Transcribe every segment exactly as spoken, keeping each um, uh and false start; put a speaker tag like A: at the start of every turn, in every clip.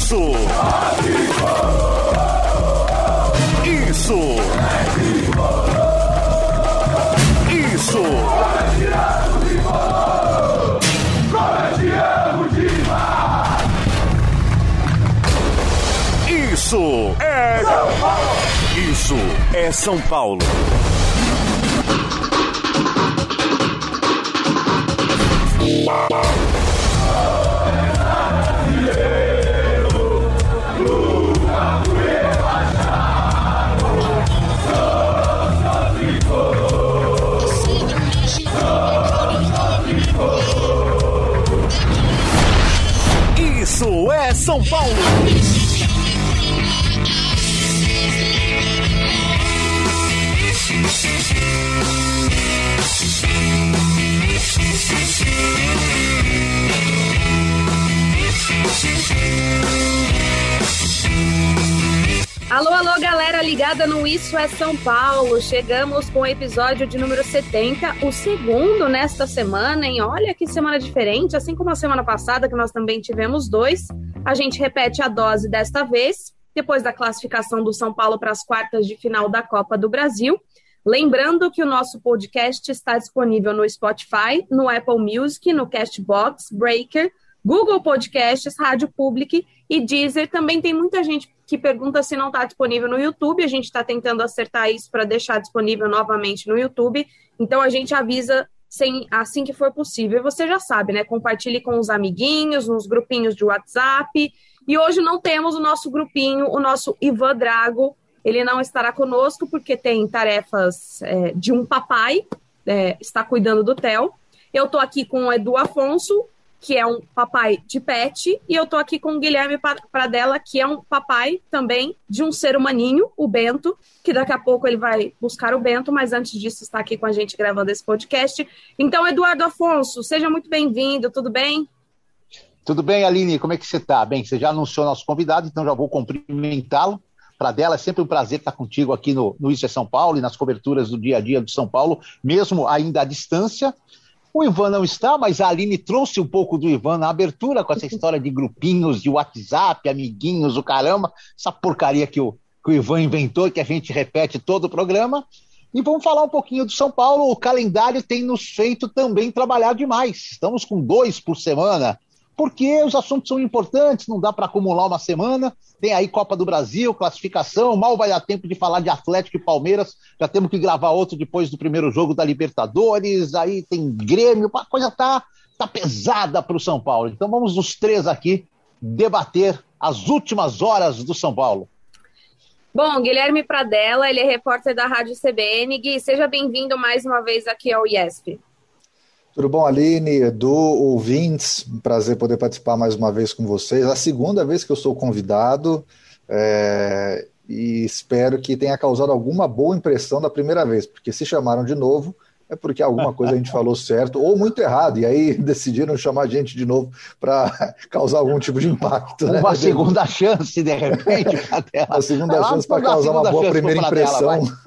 A: Isso! Isso! Isso! Isso é São Paulo! Isso é São Paulo! Isso é São Paulo!
B: Alô, alô, galera ligada no Isso é São Paulo. Chegamos com o episódio de número setenta, o segundo nesta semana, hein? Olha que semana diferente, assim como a semana passada, que nós também tivemos dois. A gente repete a dose desta vez, depois da classificação do São Paulo para as quartas de final da Copa do Brasil. Lembrando que o nosso podcast está disponível no Spotify, no Apple Music, no Castbox, Breaker, Google Podcasts, Rádio Public e Deezer. Também tem muita gente que pergunta se não está disponível no YouTube. A gente está tentando acertar isso para deixar disponível novamente no YouTube. Então a gente avisa sem, assim que for possível. E você já sabe, né? Compartilhe com os amiguinhos, nos grupinhos de WhatsApp. E hoje não temos o nosso grupinho, o nosso Ivan Drago. Ele não estará conosco porque tem tarefas é, de um papai, é, está cuidando do Theo. Eu estou aqui com o Edu Afonso, que é um papai de pet, e eu tô aqui com o Guilherme Pradella, que é um papai também de um ser humaninho, o Bento, que daqui a pouco ele vai buscar o Bento, mas antes disso está aqui com a gente gravando esse podcast. Então, Eduardo Afonso, seja muito bem-vindo, tudo bem?
C: Tudo bem, Aline, como é que você tá? Bem, você já anunciou nosso convidado, então já vou cumprimentá-lo. Pradella, é sempre um prazer estar contigo aqui no, no Isso é São Paulo e nas coberturas do dia a dia do São Paulo, mesmo ainda à distância. O Ivan não está, mas a Aline trouxe um pouco do Ivan na abertura com essa história de grupinhos, de WhatsApp, amiguinhos, o caramba, essa porcaria que o, que o Ivan inventou, que a gente repete todo o programa. E vamos falar um pouquinho do São Paulo. O calendário tem nos feito também trabalhar demais. Estamos com dois por semana, porque os assuntos são importantes, não dá para acumular uma semana. Tem aí Copa do Brasil, classificação, mal vai dar tempo de falar de Atlético e Palmeiras, já temos que gravar outro depois do primeiro jogo da Libertadores, aí tem Grêmio, a coisa tá, tá pesada para o São Paulo. Então vamos os três aqui debater as últimas horas do São Paulo.
B: Bom, Guilherme Pradella, ele é repórter da Rádio C B N. Gui, seja bem-vindo mais uma vez aqui ao I E S P.
D: Tudo bom, Aline, Edu, ouvintes? Um prazer poder participar mais uma vez com vocês. A segunda vez que eu sou convidado é, e espero que tenha causado alguma boa impressão da primeira vez, porque se chamaram de novo é porque alguma coisa a gente falou certo ou muito errado, e aí decidiram chamar a gente de novo para causar algum tipo de impacto.
C: Uma
D: né?
C: segunda chance, de repente.
D: Uma segunda é, chance para causar uma boa primeira impressão.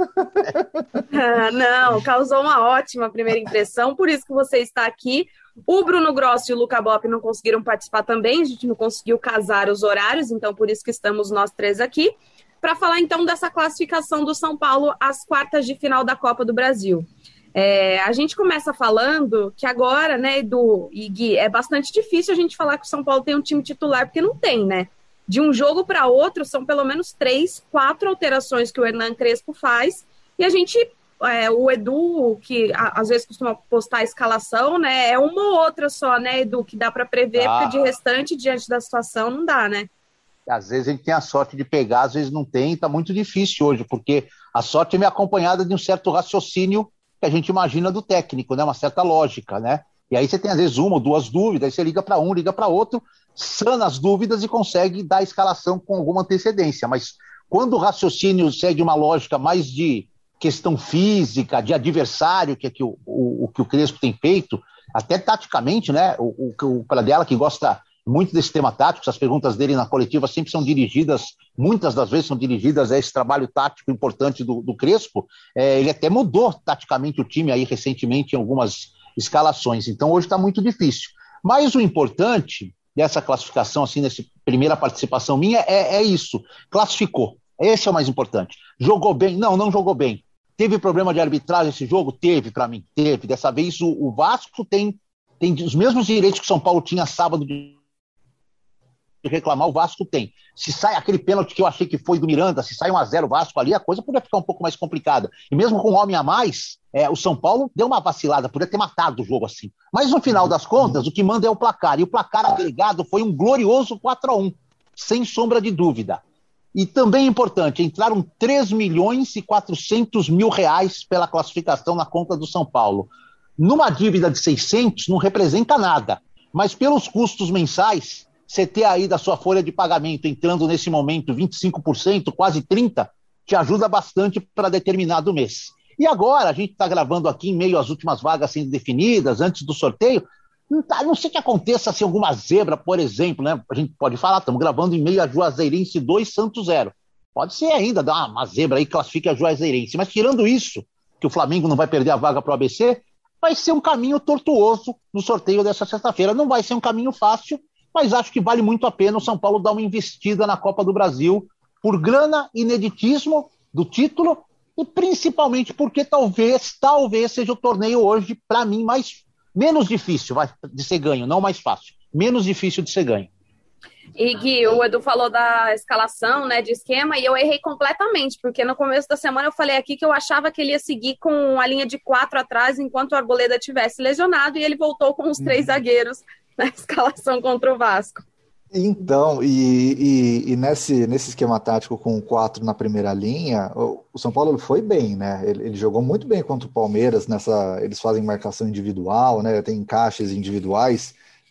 B: Ah, não, causou uma ótima primeira impressão, por isso que você está aqui. O Bruno Grossi e o Luca Bop não conseguiram participar também, a gente não conseguiu casar os horários, então por isso que estamos nós três aqui, para falar então dessa classificação do São Paulo às quartas de final da Copa do Brasil. É, a gente começa falando que agora, né, Edu e Gui, é bastante difícil a gente falar que o São Paulo tem um time titular, porque não tem, né? De um jogo para outro, são pelo menos três, quatro alterações que o Hernan Crespo faz, e a gente, é, o Edu, que a, às vezes costuma postar a escalação, né, é uma ou outra só, né, Edu, que dá para prever, ah. porque de restante, diante da situação, não dá, né?
C: Às vezes a gente tem a sorte de pegar, às vezes não tem, tá muito difícil hoje, porque a sorte é acompanhada de um certo raciocínio que a gente imagina do técnico, né? Uma certa lógica, né? E aí você tem às vezes uma ou duas dúvidas, aí você liga para um, liga para outro, sana as dúvidas e consegue dar a escalação com alguma antecedência. Mas quando o raciocínio segue uma lógica mais de questão física, de adversário, que é que o, o, o que o Crespo tem feito, até taticamente, né? O, o, o Pradella, que gosta muito desse tema tático, as perguntas dele na coletiva sempre são dirigidas, muitas das vezes são dirigidas a esse trabalho tático importante do, do Crespo. É, ele até mudou taticamente o time aí recentemente em algumas escalações, então hoje está muito difícil. Mas o importante dessa classificação, assim, nessa primeira participação minha, é, é isso. Classificou. Esse é o mais importante. Jogou bem? Não, não jogou bem. Teve problema de arbitragem esse jogo? Teve, para mim. Teve. Dessa vez o, o Vasco tem, tem os mesmos direitos que o São Paulo tinha sábado de reclamar, o Vasco tem. Se sai aquele pênalti que eu achei que foi do Miranda, se sai um a zero o Vasco ali, a coisa podia ficar um pouco mais complicada. E mesmo com um homem a mais, é, o São Paulo deu uma vacilada, podia ter matado o jogo assim. Mas no final das contas, o que manda é o placar. E o placar agregado foi um glorioso quatro a um, sem sombra de dúvida. E também importante, entraram três milhões e quatrocentos mil reais pela classificação na conta do São Paulo. Numa dívida de seiscentos, não representa nada. Mas pelos custos mensais, você ter aí da sua folha de pagamento entrando nesse momento vinte e cinco por cento, quase trinta por cento, te ajuda bastante para determinado mês. E agora, a gente está gravando aqui em meio às últimas vagas sendo definidas, antes do sorteio, não, tá, não sei que aconteça assim, alguma zebra, por exemplo, né? A gente pode falar, estamos gravando em meio a Juazeirense dois, Santos zero. Pode ser ainda, dar uma, uma zebra aí, classifique a Juazeirense. Mas tirando isso, que o Flamengo não vai perder a vaga para o A B C, vai ser um caminho tortuoso no sorteio dessa sexta-feira. Não vai ser um caminho fácil, mas acho que vale muito a pena o São Paulo dar uma investida na Copa do Brasil por grana, ineditismo do título e principalmente porque talvez, talvez seja o torneio hoje, para mim, mais, menos difícil vai, de ser ganho, não mais fácil, menos difícil de ser ganho.
B: E Gui, o Edu falou da escalação, né, de esquema, e eu errei completamente, porque no começo da semana eu falei aqui que eu achava que ele ia seguir com a linha de quatro atrás enquanto o Arboleda tivesse lesionado, e ele voltou com os três zagueiros na escalação contra o Vasco.
D: Então, e, e, e nesse, nesse esquema tático com quatro na primeira linha, o, o São Paulo foi bem, né? Ele, ele jogou muito bem contra o Palmeiras, nessa, eles fazem marcação individual, né? Tem encaixes individuais,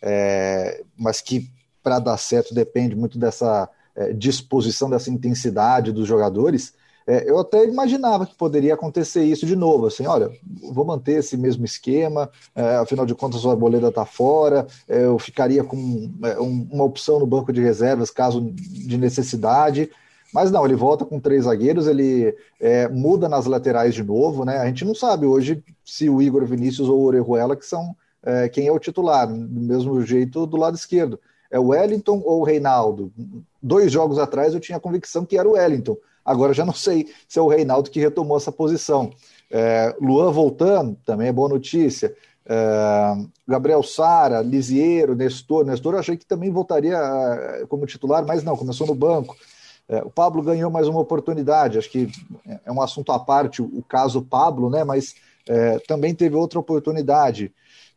D: é, mas que para dar certo depende muito dessa é, disposição, dessa intensidade dos jogadores. É, eu até imaginava que poderia acontecer isso de novo, assim, olha, vou manter esse mesmo esquema, é, afinal de contas o Arboleda está fora, é, eu ficaria com é, um, uma opção no banco de reservas, caso de necessidade, mas não, ele volta com três zagueiros, ele é, muda nas laterais de novo, né? A gente não sabe hoje se o Igor Vinícius ou o Orejuela que são é, quem é o titular, do mesmo jeito do lado esquerdo, é o Wellington ou o Reinaldo? Dois jogos atrás eu tinha a convicção que era o Wellington. Agora já não sei se é o Reinaldo que retomou essa posição. É, Luan voltando, também é boa notícia. É, Gabriel Sara, Lisiero, Nestor. Nestor eu achei que também voltaria como titular, mas não, começou no banco. É, o Pablo ganhou mais uma oportunidade, acho que é um assunto à parte, o, o caso Pablo, né? Mas é, também teve outra oportunidade.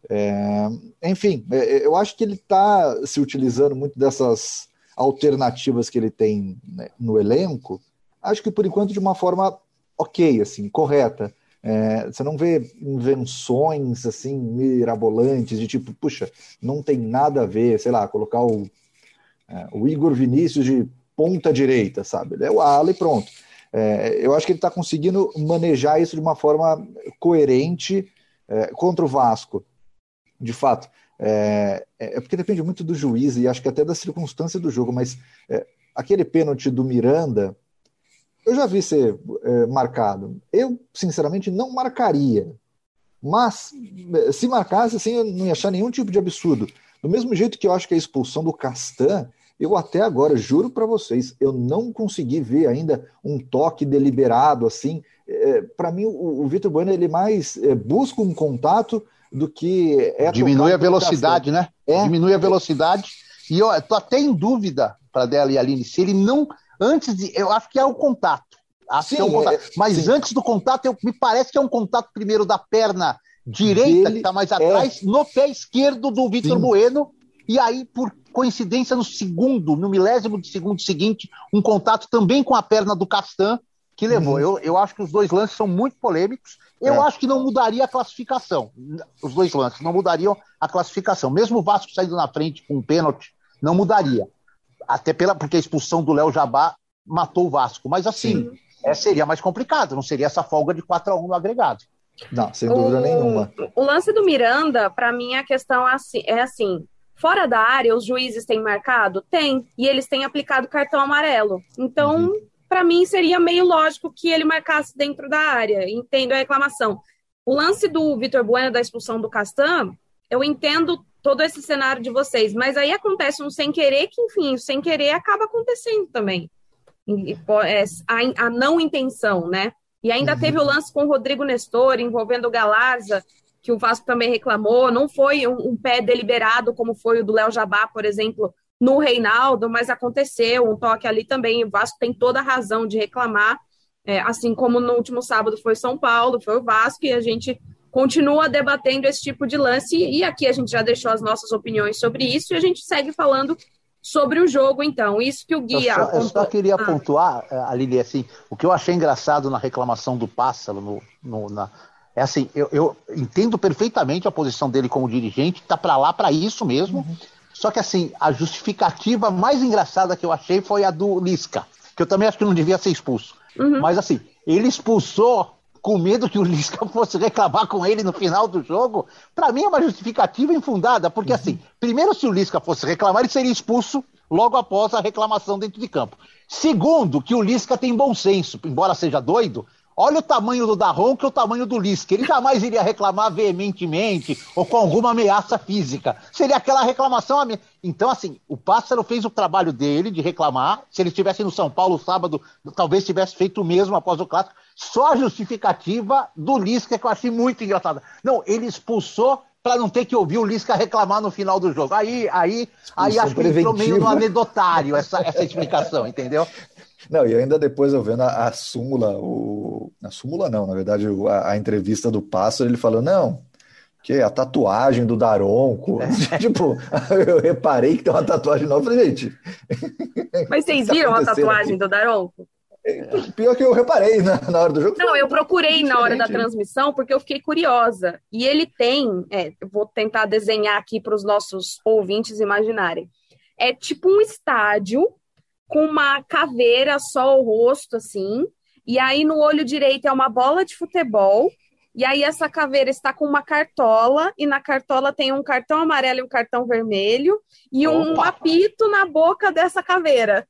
D: É, enfim, é, eu acho que ele está se utilizando muito dessas alternativas que ele tem, né, no elenco. Acho que por enquanto de uma forma ok, assim, correta. É, você não vê invenções assim mirabolantes de tipo, puxa, não tem nada a ver, sei lá, colocar o, é, o Igor Vinícius de ponta direita, sabe? Ele é o ala e pronto. É, eu acho que ele está conseguindo manejar isso de uma forma coerente é, contra o Vasco. De fato, é, é porque depende muito do juiz e acho que até da circunstância do jogo, mas é, aquele pênalti do Miranda, eu já vi ser é, marcado. Eu, sinceramente, não marcaria. Mas, se marcasse, assim, eu não ia achar nenhum tipo de absurdo. Do mesmo jeito que eu acho que a expulsão do Castan, eu até agora, juro para vocês, eu não consegui ver ainda um toque deliberado, assim. É, para mim, o, o Vitor Bueno, ele mais é, busca um contato do que... é
C: Diminui a velocidade, né? É. Diminui a velocidade. E eu tô até em dúvida, para dela e a Aline, se ele não... Antes de, eu acho que é o contato. Acho sim, que é o contato. É, mas sim. Antes do contato, eu, me parece que é um contato primeiro da perna direita, dele, que está mais atrás, é... no pé esquerdo do Vitor Bueno, e aí, por coincidência, no segundo, no milésimo de segundo seguinte, um contato também com a perna do Castan, que levou. Hum. Eu, eu acho que os dois lances são muito polêmicos. Eu é. acho que não mudaria a classificação. Os dois lances não mudariam a classificação. Mesmo o Vasco saindo na frente com um pênalti, não mudaria. Até pela, porque a expulsão do Léo Jabá matou o Vasco. Mas assim, é, seria mais complicado, não seria essa folga de quatro a um no agregado.
D: Não, sem dúvida
B: o,
D: nenhuma.
B: O lance do Miranda, para mim, a questão é assim, é assim, fora da área, os juízes têm marcado? Tem, e eles têm aplicado cartão amarelo. Então, uhum. para mim, seria meio lógico que ele marcasse dentro da área. Entendo a reclamação. O lance do Vitor Bueno, da expulsão do Castan, eu entendo todo esse cenário de vocês, mas aí acontece um sem querer que, enfim, o sem querer acaba acontecendo também. A, a não intenção, né? E ainda uhum. teve o lance com o Rodrigo Nestor, envolvendo o Galarza, que o Vasco também reclamou, não foi um, um pé deliberado, como foi o do Léo Jabá, por exemplo, no Reinaldo, mas aconteceu um toque ali também, o Vasco tem toda a razão de reclamar, é, assim como no último sábado foi São Paulo, foi o Vasco, e a gente continua debatendo esse tipo de lance, e aqui a gente já deixou as nossas opiniões sobre isso, e a gente segue falando sobre o jogo, então. Isso que o Gui...
C: Eu só,
B: apontou...
C: eu só queria
B: ah.
C: pontuar, Aline, assim, o que eu achei engraçado na reclamação do Pássaro, no, no, na, é assim, eu, eu entendo perfeitamente a posição dele como dirigente, tá para lá para isso mesmo, uhum. Só que assim, a justificativa mais engraçada que eu achei foi a do Lisca, que eu também acho que não devia ser expulso. Uhum. Mas assim, ele expulsou com medo que o Lisca fosse reclamar com ele no final do jogo. Para mim é uma justificativa infundada, porque uhum. assim, primeiro, se o Lisca fosse reclamar, ele seria expulso logo após a reclamação dentro de campo. Segundo, que o Lisca tem bom senso, embora seja doido. Olha o tamanho do Daron que é o tamanho do Lisca. Ele jamais iria reclamar veementemente ou com alguma ameaça física. Seria aquela reclamação... Então, assim, o Pássaro fez o trabalho dele de reclamar. Se ele estivesse no São Paulo sábado, talvez tivesse feito o mesmo após o clássico. Só a justificativa do Lisca que eu achei muito engraçada. Não, ele expulsou para não ter que ouvir o Lisca reclamar no final do jogo. Aí, aí, aí acho que entrou meio no anedotário essa, essa explicação, entendeu?
D: Não, e ainda depois eu vendo a, a súmula, o, a súmula não, na verdade, a, a entrevista do Pássaro, ele falou, não, que a tatuagem do Daronco, é. Tipo, eu reparei que tem uma tatuagem nova, eu falei, gente...
B: Mas vocês viram a tatuagem aqui? Do Daronco?
D: Pior que eu reparei na, na hora do jogo.
B: Não, eu procurei na hora da transmissão porque eu fiquei curiosa, e ele tem, é, eu vou tentar desenhar aqui para os nossos ouvintes imaginarem, é tipo um estádio, com uma caveira só o rosto, assim, e aí no olho direito é uma bola de futebol, e aí essa caveira está com uma cartola, e na cartola tem um cartão amarelo e um cartão vermelho, e um Opa. apito na boca dessa caveira.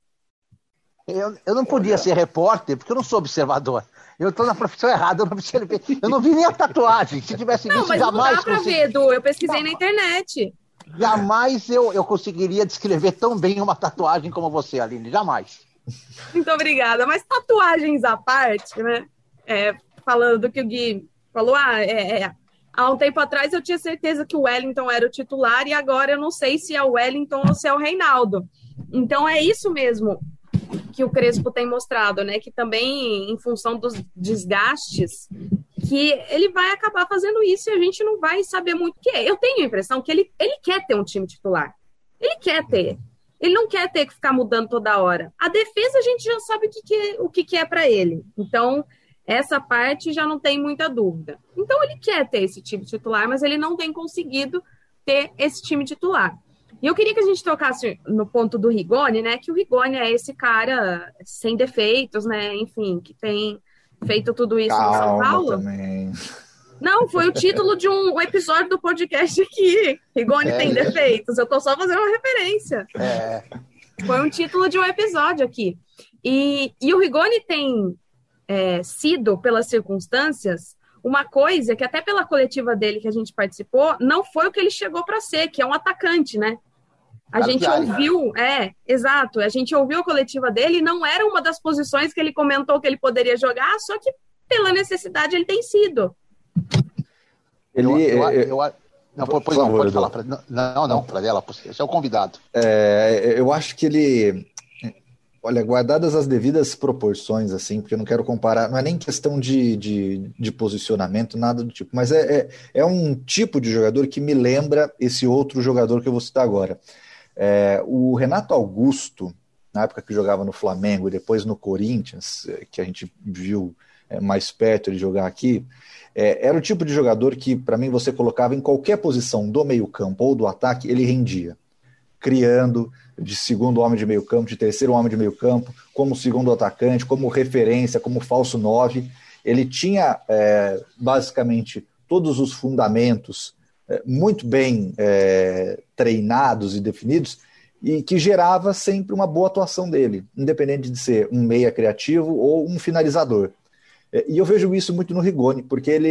C: Eu, eu não podia ser repórter, porque eu não sou observador. Eu estou na profissão errada, eu não, eu não vi nem a tatuagem. Se tivesse visto,
B: não, mas
C: jamais...
B: Não, dá pra consegui... ver, Edu, eu pesquisei não. na internet.
C: Jamais eu, eu conseguiria descrever tão bem uma tatuagem como você, Aline. Jamais.
B: Muito obrigada. Mas tatuagens à parte, né? É, falando do que o Gui falou, ah, é, é, há um tempo atrás eu tinha certeza que o Wellington era o titular e agora eu não sei se é o Wellington ou se é o Reinaldo. Então é isso mesmo que o Crespo tem mostrado, né? Que também, em função dos desgastes, que ele vai acabar fazendo isso e a gente não vai saber muito o que é. Eu tenho a impressão que ele, ele quer ter um time titular. Ele quer ter. Ele não quer ter que ficar mudando toda hora. A defesa a gente já sabe o que, que é, o que, que é para ele. Então, essa parte já não tem muita dúvida. Então, ele quer ter esse time titular, mas ele não tem conseguido ter esse time titular. E eu queria que a gente tocasse no ponto do Rigoni, né? Que o Rigoni é esse cara sem defeitos, né? Enfim, que tem feito tudo isso
D: Calma,
B: no São Paulo.
D: Também.
B: Não, foi o título de um episódio do podcast aqui. Rigoni é. tem defeitos. Eu tô só fazendo uma referência.
C: É.
B: Foi um título de um episódio aqui. E, e o Rigoni tem é, sido, pelas circunstâncias, uma coisa que até pela coletiva dele que a gente participou, não foi o que ele chegou para ser, que é um atacante, né? A gente ouviu, é, exato, a gente ouviu a coletiva dele e não era uma das posições que ele comentou que ele poderia jogar, só que pela necessidade ele tem sido.
C: Ele, eu, eu, eu, eu, não, por, por favor, pode falar. Pra, não, não, para ela, você é o convidado.
D: É, eu acho que ele, olha, guardadas as devidas proporções, assim, porque eu não quero comparar, não é nem questão de, de, de posicionamento, nada do tipo, mas é, é, é um tipo de jogador que me lembra esse outro jogador que eu vou citar agora. É, o Renato Augusto, na época que jogava no Flamengo e depois no Corinthians, que a gente viu é, mais perto ele jogar aqui, é, era o tipo de jogador que, para mim, você colocava em qualquer posição do meio-campo ou do ataque, ele rendia, criando de segundo homem de meio-campo, de terceiro homem de meio-campo, como segundo atacante, como referência, como falso nove. Ele tinha é, basicamente todos os fundamentos é, muito bem é, treinados e definidos, e que gerava sempre uma boa atuação dele, independente de ser um meia criativo ou um finalizador. E eu vejo isso muito no Rigoni, porque ele,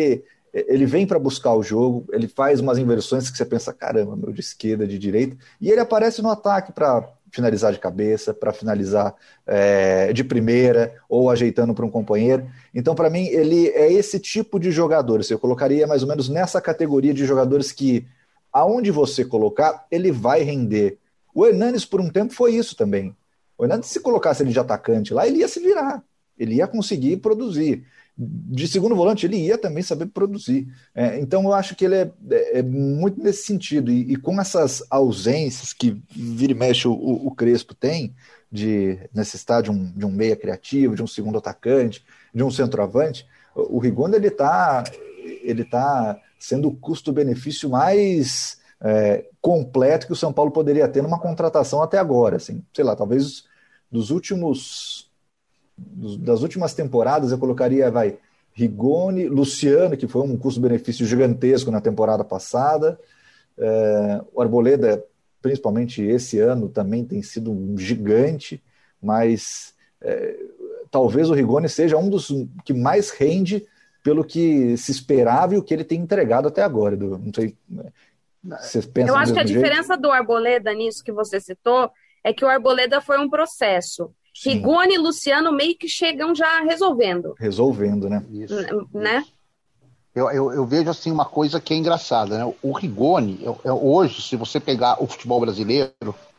D: ele vem para buscar o jogo, ele faz umas inversões que você pensa, caramba, meu, de esquerda, de direita, e ele aparece no ataque para finalizar de cabeça, para finalizar é, de primeira, ou ajeitando para um companheiro. Então, para mim, ele é esse tipo de jogador. Eu colocaria mais ou menos nessa categoria de jogadores que, aonde você colocar, ele vai render. O Hernanes, por um tempo, foi isso também. O Hernanes, se colocasse ele de atacante lá, ele ia se virar, ele ia conseguir produzir. De segundo volante, ele ia também saber produzir. É, então, eu acho que ele é, é, é muito nesse sentido. E, e com essas ausências que vira e mexe o, o Crespo tem, de necessitar de um, de um meia criativo, de um segundo atacante, de um centroavante, o, o Rigoni ele está ele tá sendo o custo-benefício mais é, completo que o São Paulo poderia ter numa contratação até agora. Assim, sei lá, talvez dos últimos... das últimas temporadas eu colocaria, vai, Rigoni, Luciano, que foi um custo-benefício gigantesco na temporada passada, é, o Arboleda, principalmente esse ano, também tem sido um gigante, mas é, talvez o Rigoni seja um dos que mais rende pelo que se esperava e o que ele tem entregado até agora, Edu. Não sei, você pensa
B: Eu acho que a
D: jeito?
B: diferença do Arboleda nisso que você citou é que o Arboleda foi um processo.
D: Sim.
B: Rigoni e Luciano meio que chegam já resolvendo.
D: Resolvendo, né?
C: Isso,
B: né?
C: Isso. Eu, eu, eu vejo assim uma coisa que é engraçada, né? O Rigoni, eu, eu, hoje, se você pegar o futebol brasileiro,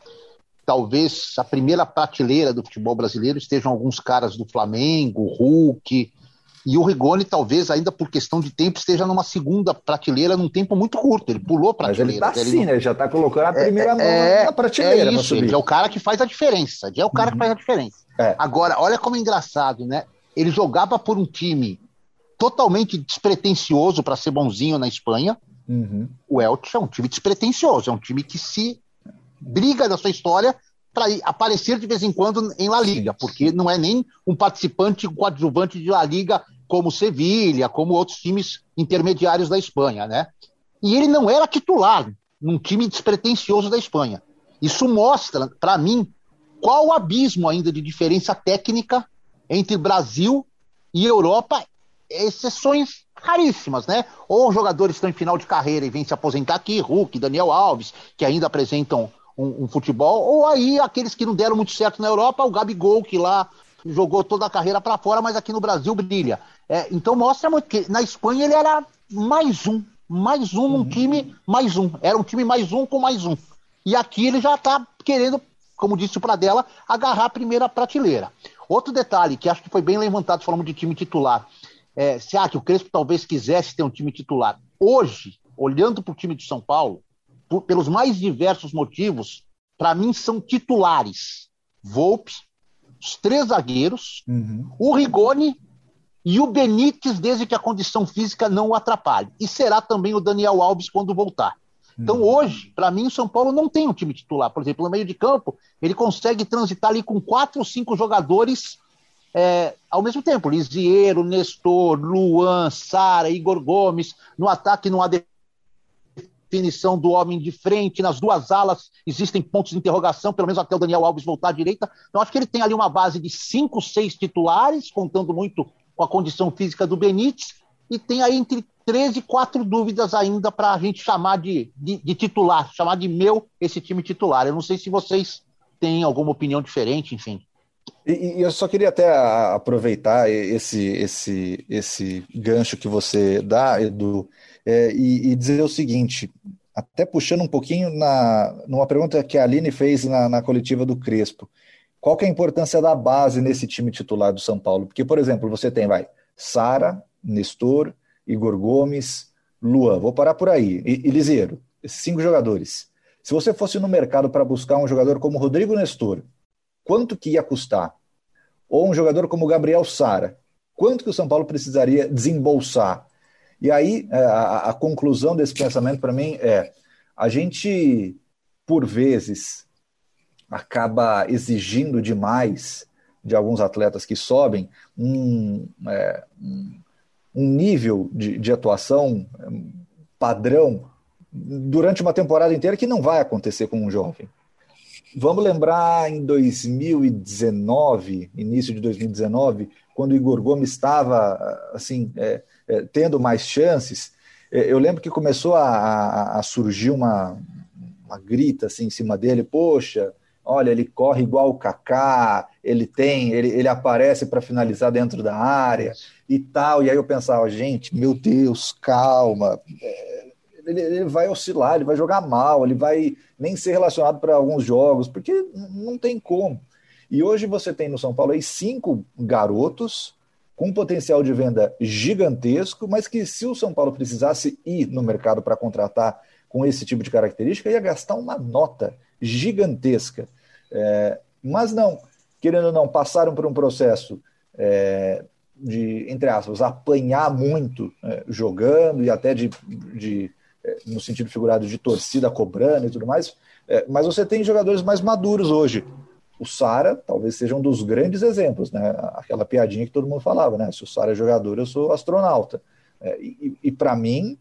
C: talvez a primeira prateleira do futebol brasileiro estejam alguns caras do Flamengo, Hulk, e o Rigoni talvez ainda por questão de tempo esteja numa segunda prateleira num tempo muito curto, ele pulou prateleira.
D: Mas ele tá assim,
C: não...
D: né? Já tá colocando a primeira
C: é,
D: mão
C: é,
D: na prateleira.
C: É isso, ele é o cara que faz a diferença, ele é o cara uhum. que faz a diferença. É. Agora, olha como é engraçado, né? Ele jogava por um time totalmente despretensioso para ser bonzinho na Espanha. Uhum. O Elche é um time despretensioso, é um time que se briga da sua história para aparecer de vez em quando em La Liga, porque não é nem um participante coadjuvante de La Liga como Sevilha, como outros times intermediários da Espanha, né? E ele não era titular num time despretensioso da Espanha. Isso mostra, para mim, qual o abismo ainda de diferença técnica entre Brasil e Europa, exceções raríssimas, né? Ou jogadores estão em final de carreira e vêm se aposentar aqui, Hulk, Daniel Alves, que ainda apresentam Um, um futebol, ou aí aqueles que não deram muito certo na Europa, o Gabigol, que lá jogou toda a carreira para fora, mas aqui no Brasil brilha. É, então mostra muito que na Espanha ele era mais um, mais um num time, mais um. Era um time mais um com mais um. E aqui ele já está querendo, como disse o Pradella, agarrar a primeira prateleira. Outro detalhe, que acho que foi bem levantado, falando de time titular. É, se ah, que o Crespo talvez quisesse ter um time titular. Hoje, olhando para o time de São Paulo, Por, pelos mais diversos motivos, para mim são titulares. Volpe, os três zagueiros, uhum. o Rigoni e o Benítez, desde que a condição física não o atrapalhe. E será também o Daniel Alves quando voltar. Uhum. Então hoje, para mim, o São Paulo não tem um time titular. Por exemplo, no meio de campo, ele consegue transitar ali com quatro ou cinco jogadores é, ao mesmo tempo. Lisieiro, Nestor, Luan, Sara, Igor Gomes. No ataque não há definição do homem de frente, nas duas alas existem pontos de interrogação, pelo menos até o Daniel Alves voltar à direita. Então acho que ele tem ali uma base de cinco, seis titulares, contando muito com a condição física do Benítez, e tem aí entre três e quatro dúvidas ainda para a gente chamar de, de, de titular, chamar de meu esse time titular. Eu não sei se vocês têm alguma opinião diferente, enfim.
D: E, e eu só queria até aproveitar esse, esse, esse gancho que você dá, Edu, é, e, e dizer o seguinte, até puxando um pouquinho na, numa pergunta que a Aline fez na, na coletiva do Crespo. Qual que é a importância da base nesse time titular do São Paulo? Porque, por exemplo, você tem, vai, Sara, Nestor, Igor Gomes, Luan, vou parar por aí, e, e Lisieiro, esses cinco jogadores. Se você fosse no mercado para buscar um jogador como Rodrigo Nestor, quanto que ia custar? Ou um jogador como Gabriel Sara, quanto que o São Paulo precisaria desembolsar? E aí, a, a conclusão desse pensamento para mim é, a gente, por vezes, acaba exigindo demais de alguns atletas que sobem um, é, um, um nível de, de atuação padrão durante uma temporada inteira que não vai acontecer com um jovem. Vamos lembrar em dois mil e dezenove, início de dois mil e dezenove, quando o Igor Gomes estava assim, é, é, tendo mais chances, é, eu lembro que começou a, a, a surgir uma, uma grita assim em cima dele, poxa, olha, ele corre igual o Kaká, ele tem, ele, ele aparece para finalizar dentro da área e tal, e aí eu pensava, gente, meu Deus, calma, é, ele, ele vai oscilar, ele vai jogar mal, ele vai nem ser relacionado para alguns jogos, porque não tem como. E hoje você tem no São Paulo aí cinco garotos com um potencial de venda gigantesco, mas que se o São Paulo precisasse ir no mercado para contratar com esse tipo de característica, ia gastar uma nota gigantesca. É, mas não, querendo ou não, passaram por um processo é, de, entre aspas, apanhar muito é, jogando e até de, de é, no sentido figurado de torcida cobrando e tudo mais, é, mas você tem jogadores mais maduros hoje. O Sara talvez seja um dos grandes exemplos, né? Aquela piadinha que todo mundo falava, né? Se o Sara é jogador, eu sou astronauta. É, e e para mim,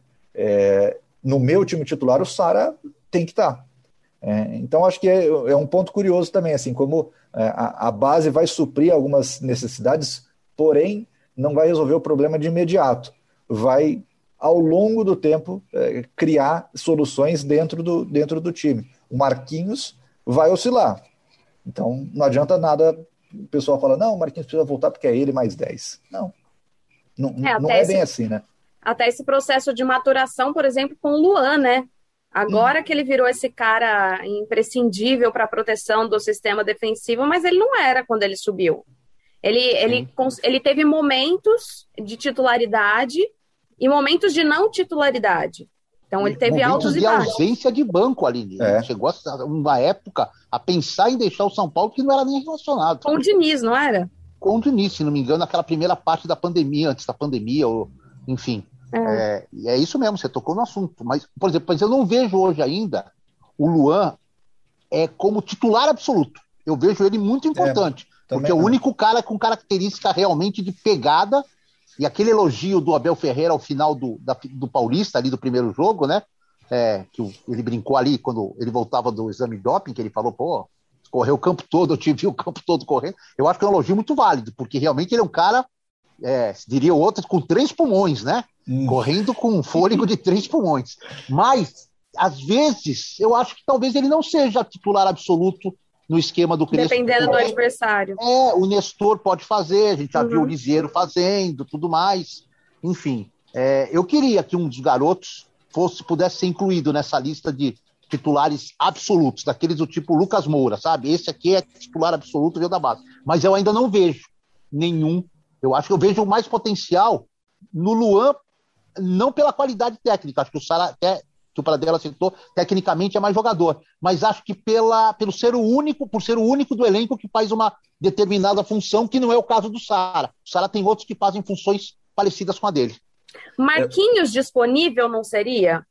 D: é, no meu time titular, o Sara tem que estar. É, então, acho que é, é um ponto curioso também, assim, como é, a, a base vai suprir algumas necessidades, porém, não vai resolver o problema de imediato. Vai, ao longo do tempo, é, criar soluções dentro do, dentro do time. O Marquinhos vai oscilar. Então, não adianta nada o pessoal falar, não, o Marquinhos precisa voltar porque é ele mais dez. Não, não é, não é
B: esse,
D: bem assim, né?
B: Até esse processo de maturação, por exemplo, com o Luan, né? Agora hum. que ele virou esse cara imprescindível para a proteção do sistema defensivo, mas ele não era quando ele subiu. Ele, ele, ele teve momentos de titularidade e momentos de não titularidade. Então ele teve altos e baixos.
C: De ausência de banco, Aline. É. Chegou a uma época a pensar em deixar o São Paulo que não era nem relacionado.
B: Com o Diniz, não era?
C: Com o Diniz, se não me engano, naquela primeira parte da pandemia, antes da pandemia, ou, enfim. É. É, e é isso mesmo, você tocou no assunto. Mas, por exemplo, mas eu não vejo hoje ainda o Luan é, como titular absoluto. Eu vejo ele muito importante. É, porque é o único cara com característica realmente de pegada. E aquele elogio do Abel Ferreira ao final do, da, do Paulista, ali do primeiro jogo, né? É, que o, ele brincou ali quando ele voltava do exame de doping, que ele falou, pô, correu o campo todo, eu te vi o campo todo correndo. Eu acho que é um elogio muito válido, porque realmente ele é um cara, é, diria o outro, com três pulmões, né? Hum. Correndo com um fôlego de três pulmões. Mas, às vezes, eu acho que talvez ele não seja titular absoluto no esquema do Crespo.
B: Dependendo do adversário.
C: É, o Nestor pode fazer, a gente já uhum. viu o Lisieiro fazendo, tudo mais. Enfim, é, eu queria que um dos garotos fosse, pudesse ser incluído nessa lista de titulares absolutos, daqueles do tipo Lucas Moura, sabe? Esse aqui é titular absoluto, veio da base. Mas eu ainda não vejo nenhum. Eu acho que eu vejo mais potencial no Luan, não pela qualidade técnica, acho que o Sara até... que o Pradella citou, tecnicamente é mais jogador, mas acho que pela, pelo ser o único, por ser o único do elenco que faz uma determinada função, que não é o caso do Sara. O Sara tem outros que fazem funções parecidas com a dele.
B: Marquinhos Eu... disponível não seria?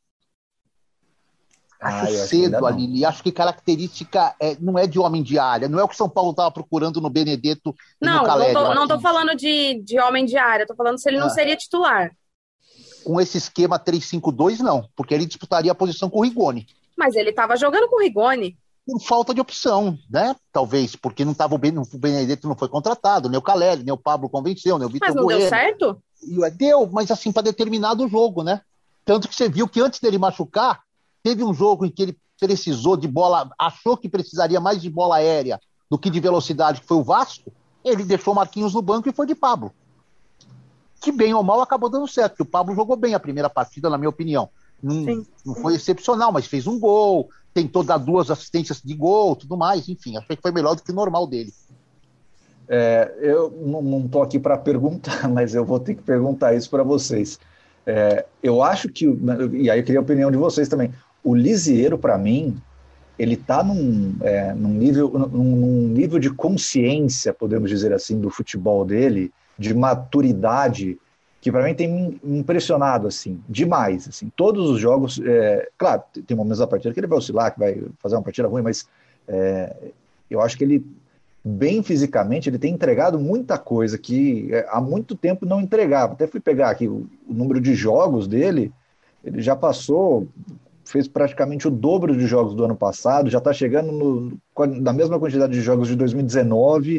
C: Acho ah, cedo, Aline. Acho que característica é, não é de homem de área, não é o que o São Paulo estava procurando no Benedetto e
B: não,
C: no Caleri.
B: Não, tô, não tô falando de, de homem de área, tô falando se ele ah. não seria titular.
C: Com esse esquema três cinco dois, não, porque ele disputaria a posição com o Rigoni.
B: Mas ele estava jogando com o Rigoni.
C: Por falta de opção, né? Talvez, porque não tava o, ben, o Benedetto não foi contratado, nem o Caleri, nem o Pablo convenceu, nem o Vitor Bueno.
B: Mas não deu certo?
C: E, deu, mas assim, para determinado jogo, né? Tanto que você viu que antes dele machucar, teve um jogo em que ele precisou de bola, achou que precisaria mais de bola aérea do que de velocidade, que foi o Vasco, ele deixou o Marquinhos no banco e foi de Pablo. Que bem ou mal acabou dando certo, porque o Pablo jogou bem a primeira partida, na minha opinião. Não, não foi excepcional, mas fez um gol, tentou dar duas assistências de gol, tudo mais, enfim, achei que foi melhor do que o normal dele.
D: É, eu não estou aqui para perguntar, mas eu vou ter que perguntar isso para vocês. É, eu acho que, e aí eu queria a opinião de vocês também, o Lisieiro, para mim, ele está num, é, num, nível, num, num nível de consciência, podemos dizer assim, do futebol dele, de maturidade, que para mim tem me impressionado, assim, demais, assim, todos os jogos, é, claro, tem momentos da partida que ele vai oscilar, que vai fazer uma partida ruim, mas é, eu acho que ele, bem fisicamente, ele tem entregado muita coisa que é, há muito tempo não entregava. Até fui pegar aqui o, o número de jogos dele, ele já passou, fez praticamente o dobro de jogos do ano passado, já está chegando no, na mesma quantidade de jogos de dois mil e dezenove,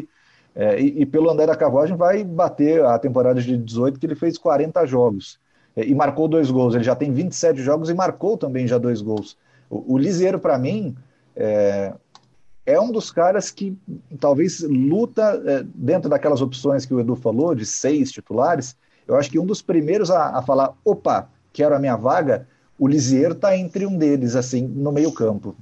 D: É, e, e pelo andar da carruagem vai bater a temporada de dezoito, que ele fez quarenta jogos é, e marcou dois gols. Ele já tem vinte e sete jogos e marcou também já dois gols. O, o Lisieiro, para mim, é, é um dos caras que talvez luta é, dentro daquelas opções que o Edu falou, de seis titulares. Eu acho que um dos primeiros a, a falar, opa, quero a minha vaga, o Lisieiro está entre um deles, assim, no meio campo.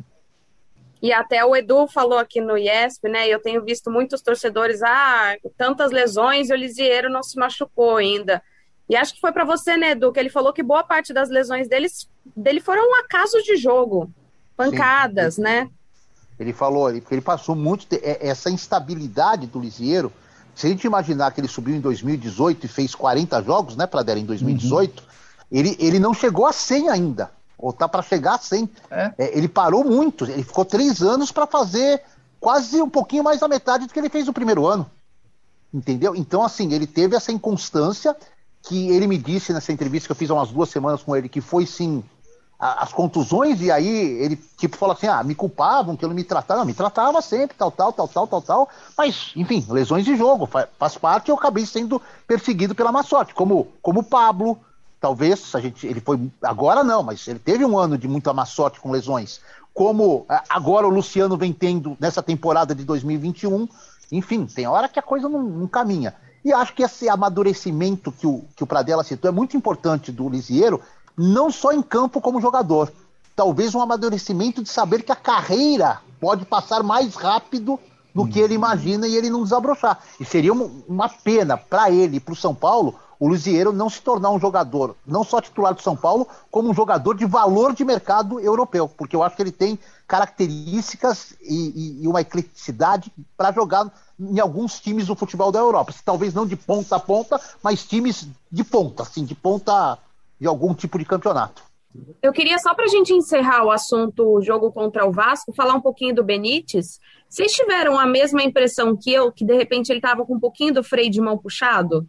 B: E até o Edu falou aqui no I E S P, né? Eu tenho visto muitos torcedores, ah, tantas lesões e o Lisieiro não se machucou ainda. E acho que foi para você, né, Edu, que ele falou que boa parte das lesões deles, dele foram acasos de jogo, pancadas, Sim. né?
C: Ele falou, ele, ele passou muito, te, essa instabilidade do Lisieiro, se a gente imaginar que ele subiu em dois mil e dezoito e fez quarenta jogos, né, para dela em dois mil e dezoito, uhum. ele, ele não chegou a cem ainda. Ou tá para chegar a cem. É. É, ele parou muito, ele ficou três anos para fazer quase um pouquinho mais da metade do que ele fez no primeiro ano. Entendeu? Então, assim, ele teve essa inconstância que ele me disse nessa entrevista que eu fiz há umas duas semanas com ele, que foi, sim, a, as contusões, e aí ele, tipo, falou assim, ah, me culpavam, que eu não me tratava. Não, me tratava sempre, tal, tal, tal, tal, tal, tal. Mas, enfim, lesões de jogo, faz, faz parte, eu acabei sendo perseguido pela má sorte, como, como o Pablo. Talvez, a gente, ele foi, agora não, mas ele teve um ano de muita má sorte com lesões, como agora o Luciano vem tendo nessa temporada de dois mil e vinte e um, enfim, tem hora que a coisa não, não caminha. E acho que esse amadurecimento que o, que o Pradella citou é muito importante do Lisieiro, não só em campo como jogador, talvez um amadurecimento de saber que a carreira pode passar mais rápido do que ele imagina e ele não desabrochar. E seria uma, uma pena para ele e para o São Paulo o Lisieiro não se tornar um jogador, não só titular do São Paulo, como um jogador de valor de mercado europeu, porque eu acho que ele tem características e, e, e uma ecleticidade para jogar em alguns times do futebol da Europa, talvez não de ponta a ponta, mas times de ponta, assim, de ponta de algum tipo de campeonato.
B: Eu queria só para a gente encerrar o assunto jogo contra o Vasco, falar um pouquinho do Benítez. Vocês tiveram a mesma impressão que eu, que de repente ele estava com um pouquinho do freio de mão puxado?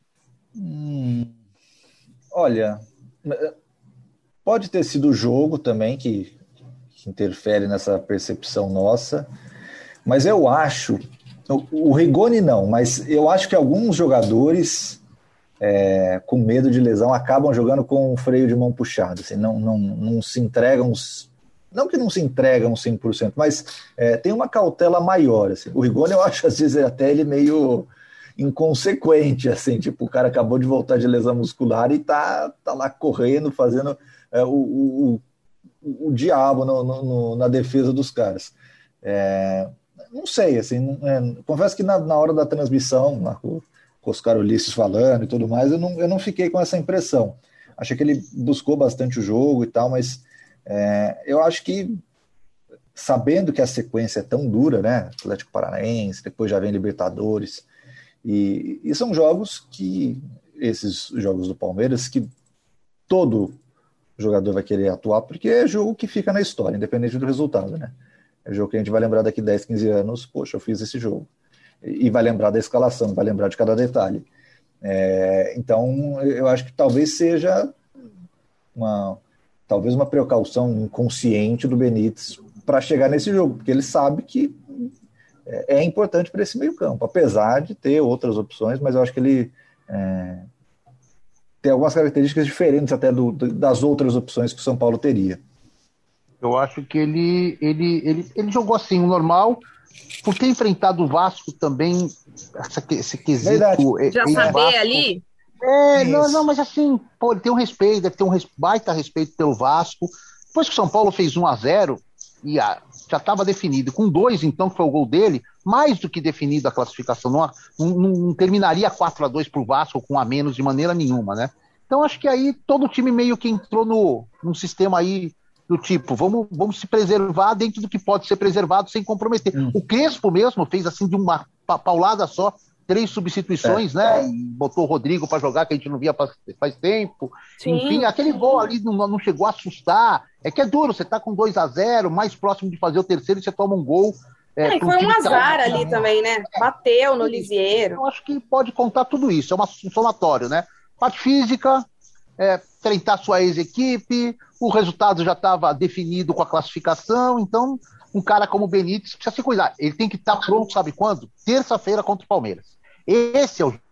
D: Hum, olha, pode ter sido o jogo também que, que interfere nessa percepção nossa, mas eu acho, o, o Rigoni não, mas eu acho que alguns jogadores é, com medo de lesão acabam jogando com o freio de mão puxado, assim, não, não, não se entregam, não que não se entregam cem por cento, mas é, tem uma cautela maior, assim. O Rigoni eu acho às vezes até ele meio inconsequente, assim, tipo, o cara acabou de voltar de lesão muscular e tá, tá lá correndo, fazendo é, o, o, o, o diabo no, no, na defesa dos caras. É, não sei, assim, é, confesso que na, na hora da transmissão, lá, com, com os Oscar Ulisses falando e tudo mais, eu não, eu não fiquei com essa impressão. Achei que ele buscou bastante o jogo e tal, mas é, eu acho que sabendo que a sequência é tão dura, né, Atlético Paranaense, depois já vem Libertadores, E, e são jogos que, esses jogos do Palmeiras, que todo jogador vai querer atuar, porque é jogo que fica na história, independente do resultado, né? É jogo que a gente vai lembrar daqui dez, quinze anos, poxa, eu fiz esse jogo. E, e vai lembrar da escalação, vai lembrar de cada detalhe. É, então, eu acho que talvez seja uma, talvez uma precaução inconsciente do Benítez para chegar nesse jogo, porque ele sabe que é importante para esse meio campo, apesar de ter outras opções, mas eu acho que ele é, tem algumas características diferentes até do, das outras opções que o São Paulo teria.
C: Eu acho que ele, ele, ele, ele jogou assim, o normal, por ter enfrentado o Vasco também, essa, esse quesito...
B: É, Já saber Vasco, ali?
C: É, não, não, mas assim, pô, ele tem um respeito, deve ter um res, baita respeito pelo Vasco. Depois que o São Paulo fez um a zero, e a, já estava definido. Com dois, então, que foi o gol dele, mais do que definido a classificação. Não, não, não terminaria quatro a dois para o Vasco com um a menos de maneira nenhuma, né? Então, acho que aí todo o time meio que entrou no, num sistema aí do tipo, vamos, vamos se preservar dentro do que pode ser preservado sem comprometer. Hum. O Crespo mesmo fez assim de uma paulada só, três substituições, é. né? E botou o Rodrigo para jogar, que a gente não via faz, faz tempo. Sim. Enfim, aquele gol ali não, não chegou a assustar. É que é duro, você tá com dois a zero, mais próximo de fazer o terceiro e você toma um gol.
B: É, é, foi um azar tá, ali também, né? Bateu no Lisieiro.
C: Eu acho que pode contar tudo isso, é uma, um somatório, né? Parte física, é, treinar sua ex-equipe, o resultado já estava definido com a classificação, então um cara como o Benítez precisa se cuidar. Ele tem que estar pronto, sabe quando? Terça-feira contra o Palmeiras. Esse é o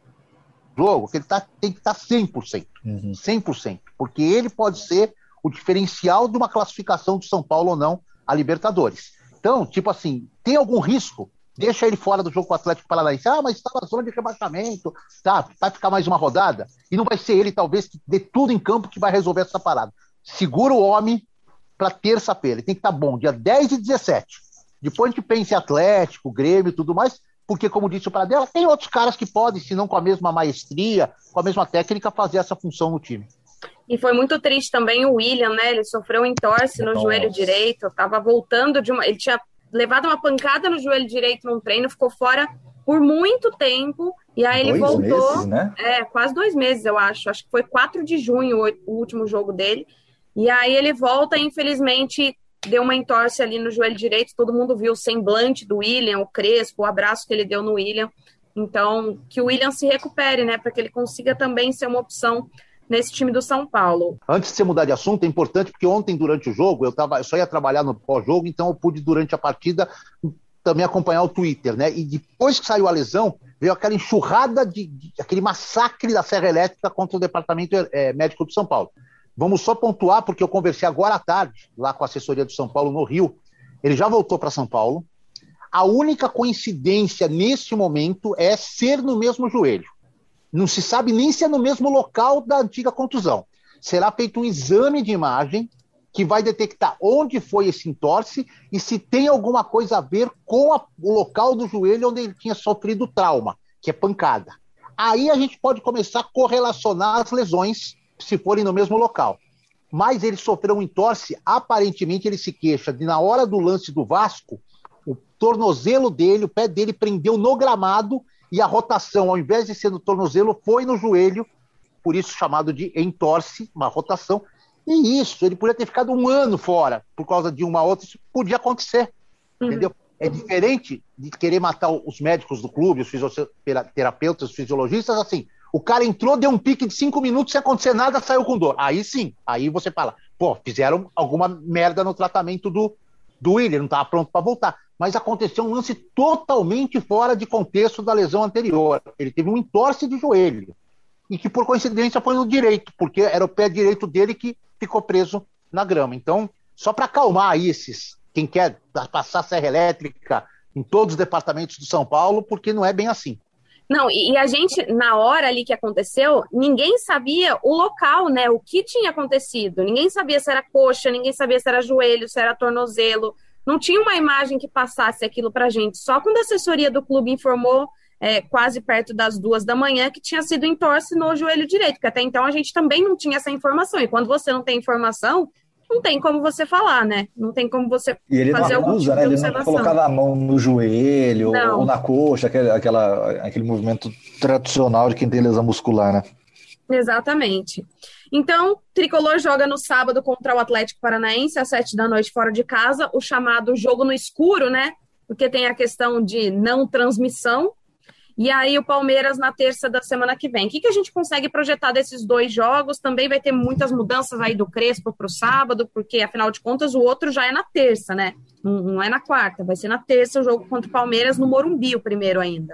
C: jogo que ele tá, tem que estar cem por cento. Uhum. cem por cento. Porque ele pode ser o diferencial de uma classificação do São Paulo ou não a Libertadores. Então, tipo assim, tem algum risco? Deixa ele fora do jogo com o Atlético Paranaense. Ah, mas está na zona de rebaixamento. Tá, vai ficar mais uma rodada. E não vai ser ele, talvez, que dê tudo em campo que vai resolver essa parada. Segura o homem para terça-feira. Ele tem que estar bom, dia dez e dezessete. Depois a gente pensa em Atlético, Grêmio e tudo mais, porque, como disse o Pradella, tem outros caras que podem, se não com a mesma maestria, com a mesma técnica, fazer essa função no time.
B: E foi muito triste também o William, né? Ele sofreu um entorse no Nossa. joelho direito, estava voltando de uma... Ele tinha levado uma pancada no joelho direito num treino, ficou fora por muito tempo, e aí ele
D: dois
B: voltou...
D: Meses, né?
B: É, quase dois meses, eu acho. Acho que foi quatro de junho o último jogo dele. E aí ele volta e, infelizmente, deu uma entorse ali no joelho direito. Todo mundo viu o semblante do William, o Crespo, o abraço que ele deu no William. Então, que o William se recupere, né? Para que ele consiga também ser uma opção nesse time do São Paulo.
C: Antes de você mudar de assunto, é importante, porque ontem, durante o jogo, eu, tava, eu só ia trabalhar no pós-jogo, então eu pude, durante a partida, também acompanhar o Twitter, né? E depois que saiu a lesão, veio aquela enxurrada, de, de aquele massacre da Serra Elétrica contra o Departamento é, Médico do São Paulo. Vamos só pontuar, porque eu conversei agora à tarde, lá com a assessoria do São Paulo no Rio. Ele já voltou para São Paulo. A única coincidência nesse momento é ser no mesmo joelho. Não se sabe nem se é no mesmo local da antiga contusão. Será feito um exame de imagem que vai detectar onde foi esse entorse e se tem alguma coisa a ver com a, o local do joelho onde ele tinha sofrido trauma, que é pancada. Aí a gente pode começar a correlacionar as lesões se forem no mesmo local. Mas ele sofreu um entorse, aparentemente ele se queixa de, na hora do lance do Vasco, o tornozelo dele, o pé dele prendeu no gramado e a rotação, ao invés de ser no tornozelo, foi no joelho, por isso chamado de entorse, uma rotação. E isso, ele podia ter ficado um ano fora por causa de uma outra, isso podia acontecer, uhum. Entendeu? É diferente de querer matar os médicos do clube, os fisioterapeutas, os fisiologistas, assim, o cara entrou, deu um pique de cinco minutos, sem acontecer nada, saiu com dor. Aí sim, aí você fala, pô, fizeram alguma merda no tratamento do, do William, não estava pronto para voltar. Mas aconteceu um lance totalmente fora de contexto da lesão anterior. Ele teve um entorse de joelho. E que, por coincidência, foi no direito, porque era o pé direito dele que ficou preso na grama. Então, só para acalmar aí esses, quem quer passar serra elétrica em todos os departamentos do São Paulo, porque não é bem assim.
B: Não, e a gente, na hora ali que aconteceu, ninguém sabia o local, né? O que tinha acontecido. Ninguém sabia se era coxa, ninguém sabia se era joelho, se era tornozelo. Não tinha uma imagem que passasse aquilo pra gente. Só quando a assessoria do clube informou, é, quase perto das duas da manhã, que tinha sido entorse no joelho direito, porque até então a gente também não tinha essa informação. E quando você não tem informação, não tem como você falar, né? Não tem como você
D: e ele
B: fazer
D: não acusa,
B: algum tipo
D: né? Ele não colocava a mão no joelho
B: não.
D: ou na coxa, aquele, aquela, aquele movimento tradicional de quem tem lesão muscular, né?
B: Exatamente. Então, Tricolor joga no sábado contra o Atlético Paranaense, às sete da noite, fora de casa, o chamado jogo no escuro, né? Porque tem a questão de não transmissão. E aí o Palmeiras na terça da semana que vem. O que, que a gente consegue projetar desses dois jogos? Também vai ter muitas mudanças aí do Crespo para o sábado, porque, afinal de contas, o outro já é na terça, né? Não, não é na quarta, vai ser na terça o jogo contra o Palmeiras no Morumbi, o primeiro ainda.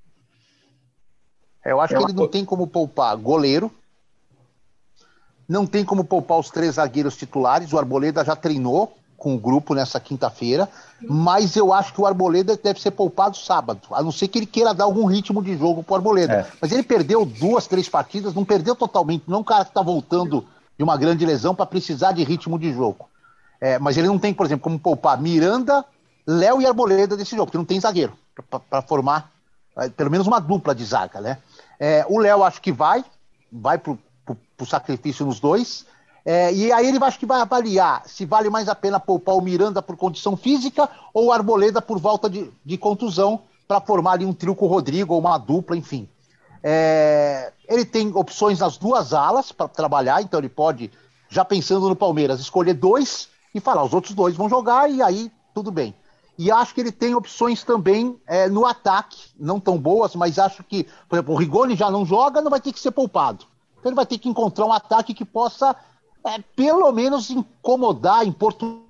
C: Eu acho que ele não tem como poupar goleiro, não tem como poupar os três zagueiros titulares, o Arboleda já treinou com o grupo nessa quinta-feira, mas eu acho que o Arboleda deve ser poupado sábado, a não ser que ele queira dar algum ritmo de jogo pro Arboleda. É. Mas ele perdeu duas, três partidas, não perdeu totalmente, não é um cara que está voltando de uma grande lesão para precisar de ritmo de jogo. É, mas ele não tem, por exemplo, como poupar Miranda, Léo e Arboleda desse jogo, porque não tem zagueiro para formar é, pelo menos uma dupla de zaga, né? É, o Léo acho que vai, vai pro, pro, pro sacrifício nos dois. É, e aí ele acho que vai avaliar se vale mais a pena poupar o Miranda por condição física ou o Arboleda por volta de, de contusão para formar ali um trio com o Rodrigo ou uma dupla, enfim. É, ele tem opções nas duas alas para trabalhar, então ele pode, já pensando no Palmeiras, escolher dois e falar, os outros dois vão jogar e aí tudo bem. E acho que ele tem opções também é, no ataque, não tão boas, mas acho que, por exemplo, o Rigoni já não joga, não vai ter que ser poupado. Então ele vai ter que encontrar um ataque que possa... É, pelo menos incomodar, importunar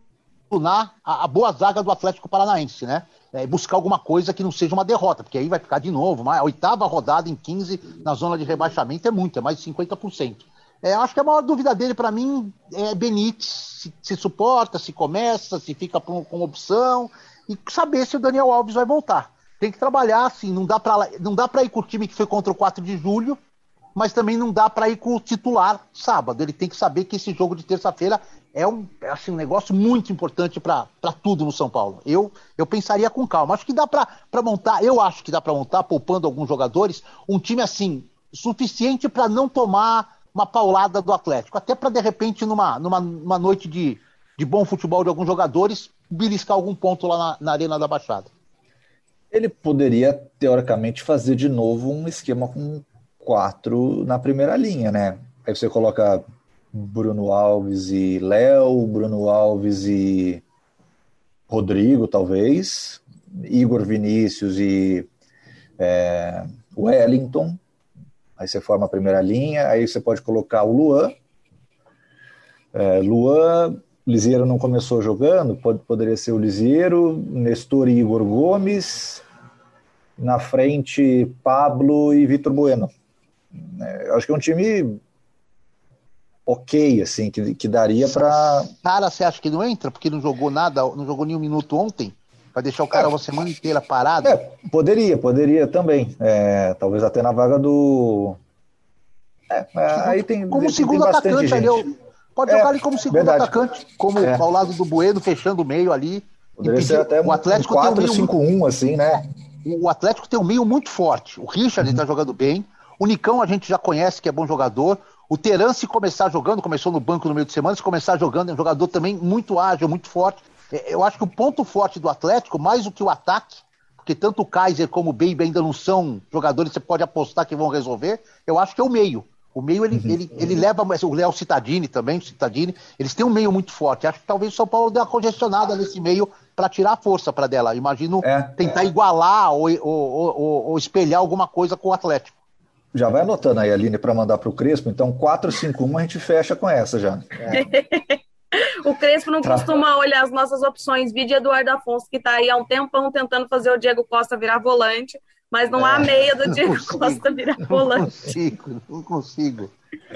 C: a, a boa zaga do Atlético Paranaense, né? É, buscar alguma coisa que não seja uma derrota, porque aí vai ficar de novo, a oitava rodada em quinze na zona de rebaixamento é muito, é mais de cinquenta por cento. É, acho que a maior dúvida dele, para mim, é Benítez, se, se suporta, se começa, se fica com, com opção, e saber se o Daniel Alves vai voltar. Tem que trabalhar assim, não dá para não dá para ir com o time que foi contra o quatro de julho, mas também não dá para ir com o titular sábado. Ele tem que saber que esse jogo de terça-feira é um, é, assim, um negócio muito importante para tudo no São Paulo. Eu, eu pensaria com calma. Acho que dá para montar, eu acho que dá para montar, poupando alguns jogadores, um time assim, suficiente para não tomar uma paulada do Atlético. Até para, de repente, numa, numa, numa noite de, de bom futebol de alguns jogadores, beliscar algum ponto lá na, na Arena da Baixada.
D: Ele poderia, teoricamente, fazer de novo um esquema com quatro na primeira linha, né? Aí você coloca Bruno Alves e Léo, Bruno Alves e Rodrigo, talvez, Igor Vinícius e é, Wellington. Aí você forma a primeira linha, aí você pode colocar o Luan. É, Luan, Liziero não começou jogando, pode, poderia ser o Liziero, Nestor e Igor Gomes. Na frente, Pablo e Vitor Bueno. É, eu acho que é um time ok, assim, que, que daria para...
C: Cara, você acha que não entra? Porque não jogou nada, não jogou nem um minuto ontem? Vai deixar o cara é, uma semana inteira parado?
D: É, poderia, poderia também. É, talvez até na vaga do... É, aí tem
C: como
D: tem,
C: segundo
D: tem
C: atacante ali, eu... pode jogar é, ali como segundo verdade. atacante, como é. ao lado do Bueno, fechando o meio ali.
D: Poderia ser até
C: o Atlético
D: um quatro cinco um, assim, né?
C: O Atlético tem um meio muito forte. O Richard está uhum. jogando bem. O Nicão a gente já conhece que é bom jogador. O Teran, se começar jogando, começou no banco no meio de semana, se começar jogando, é um jogador também muito ágil, muito forte. Eu acho que o ponto forte do Atlético, mais do que o ataque, porque tanto o Kaiser como o Baby ainda não são jogadores que você pode apostar que vão resolver, eu acho que é o meio. O meio, ele, uhum. ele, ele leva, mas o Léo Cittadini também, o Cittadini, eles têm um meio muito forte. Acho que talvez o São Paulo dê uma congestionada nesse meio para tirar a força para dela. Imagino é, tentar é. igualar ou, ou, ou, ou espelhar alguma coisa com o Atlético.
D: Já vai anotando aí, Aline, para mandar para o Crespo. Então, quatro cinco um a gente fecha com essa já.
B: É. O Crespo não Tra... costuma olhar as nossas opções. Vídeo Eduardo Afonso, que está aí há um tempão tentando fazer o Diego Costa virar volante, mas não é, há meia do Diego consigo, Costa virar volante.
C: Não consigo, não consigo.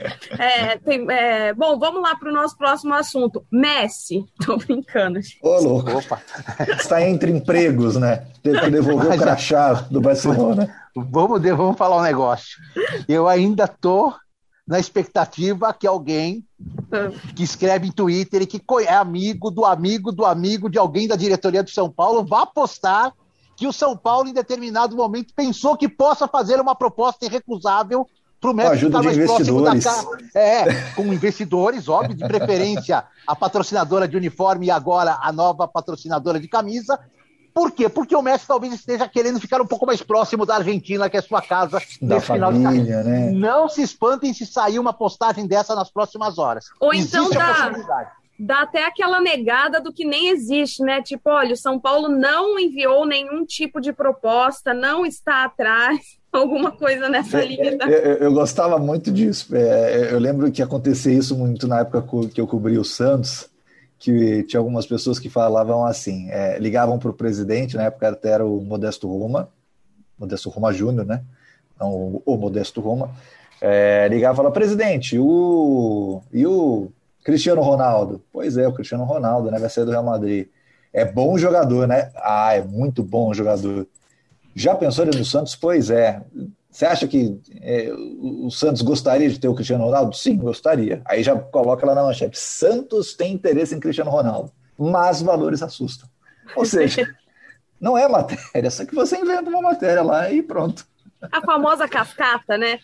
B: É, tem, é, bom, vamos lá para o nosso próximo assunto. Messi. Tô brincando. Gente.
D: Ô, louco. Opa. Está entre empregos, né? Teve que devolver mas, o crachá do Barcelona.
C: Vamos, vamos falar um negócio. Eu ainda tô na expectativa que alguém que escreve em Twitter e que é amigo do amigo do amigo de alguém da diretoria do São Paulo vá postar que o São Paulo, em determinado momento, pensou que possa fazer uma proposta irrecusável para o Messi
D: ficar mais próximo da casa.
C: É, com investidores, óbvio, de preferência a patrocinadora de uniforme e agora a nova patrocinadora de camisa. Por quê? Porque o Messi talvez esteja querendo ficar um pouco mais próximo da Argentina, que é sua casa
D: da
C: nesse
D: família,
C: final de carreira.
D: Né?
C: Não se espantem se sair uma postagem dessa nas próximas horas.
B: Ou então dá, dá até aquela negada do que nem existe, né? Tipo, olha, o São Paulo não enviou nenhum tipo de proposta, não está atrás, alguma coisa nessa
D: é,
B: linha. Da...
D: Eu, eu gostava muito disso. É, eu lembro que acontecia isso muito na época que eu cobri o Santos, que tinha algumas pessoas que falavam assim, é, ligavam para o presidente, na época até era o Modesto Roma, Modesto Roma Júnior, né? Então, o, o Modesto Roma, é, ligava e falava, presidente, o, e o Cristiano Ronaldo? Pois é, o Cristiano Ronaldo, né? Vai sair do Real Madrid. É bom jogador, né? Ah, é muito bom jogador. Já pensou ele no Santos? Pois é. Você acha que é, o Santos gostaria de ter o Cristiano Ronaldo? Sim, gostaria. Aí já coloca lá na manchete, Santos tem interesse em Cristiano Ronaldo, mas valores assustam. Ou seja, não é matéria, só que você inventa uma matéria lá e pronto.
B: A famosa cascata, né?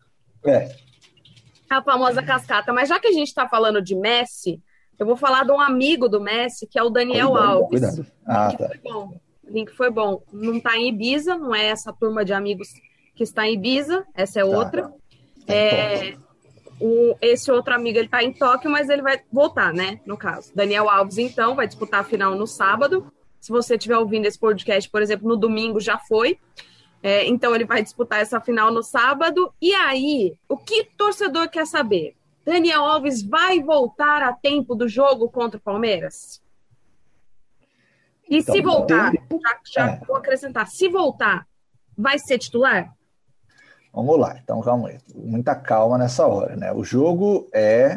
D: É.
B: A famosa cascata. Mas já que a gente está falando de Messi, eu vou falar de um amigo do Messi, que é o Daniel
D: cuidado,
B: Alves.
D: Cuidado. Ah, tá.
B: Foi bom. O link foi bom. Não está em Ibiza, não é essa turma de amigos que está em Ibiza, essa é tá. outra. É, o, esse outro amigo, ele está em Tóquio, mas ele vai voltar, né, no caso. Daniel Alves, então, vai disputar a final no sábado. Se você estiver ouvindo esse podcast, por exemplo, no domingo já foi. É, então, ele vai disputar essa final no sábado. E aí, o que o torcedor quer saber? Daniel Alves vai voltar a tempo do jogo contra o Palmeiras? E
D: Então,
B: se voltar,
D: tem-
B: já, já
D: é.
B: vou acrescentar, se voltar, vai ser titular?
D: Vamos lá, então calma aí. Muita calma nessa hora, né? O jogo é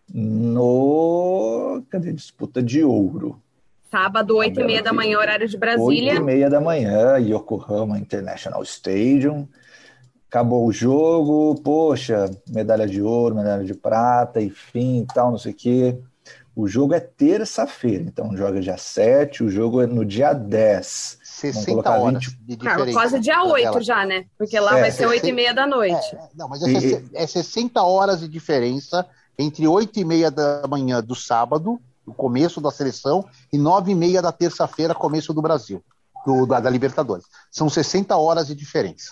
D: no. Cadê? Disputa de ouro.
B: Sábado, oito e
D: Tabela
B: meia da
D: aqui.
B: manhã, horário de
D: Oito
B: Brasília.
D: e meia da manhã, Yokohama International Stadium. Acabou o jogo, poxa, medalha de ouro, medalha de prata, enfim, tal, não sei o quê. O jogo é terça-feira, então joga dia sete, o jogo é no dia dez. Vamos
C: sessenta
D: colocar
C: horas
D: vinte.
C: de
B: Cara,
C: diferença.
B: quase dia
C: pra
B: oito
C: dela.
B: já, né? Porque lá
D: É,
B: vai ser oito e meia da noite.
C: É, não, mas é,
D: E-
C: sessenta é sessenta horas de diferença entre oito e meia da manhã do sábado, o começo da seleção, e nove e meia da terça-feira, começo do Brasil, do, da, da Libertadores. São sessenta horas de diferença.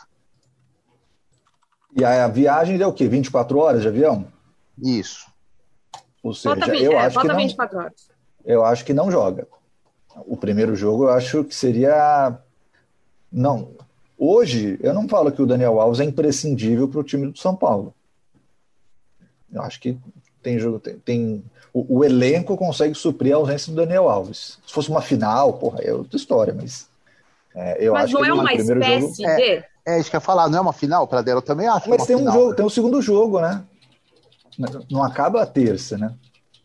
D: E a viagem é o quê? vinte e quatro horas de avião?
C: Isso.
D: Ou seja,
B: Bota, vinte,
D: eu,
B: é,
D: acho que
B: bota
D: não,
B: vinte e quatro horas.
D: eu acho que não joga. O primeiro jogo eu acho que seria... Não. Hoje, eu não falo que o Daniel Alves é imprescindível para o time do São Paulo. Eu acho que tem jogo, tem, tem o, o elenco consegue suprir a ausência do Daniel Alves. Se fosse uma final, porra, é outra história, mas é, eu
B: Mas
D: acho
B: não
D: que
B: é
D: ele,
B: uma
D: no primeiro
B: espécie
D: jogo...
B: de...
C: É isso que eu ia falar, não é uma final para dela, eu também acho que é
D: Mas
C: uma
D: tem um
C: final.
D: jogo, tem um segundo jogo, né? Não acaba a terça, né?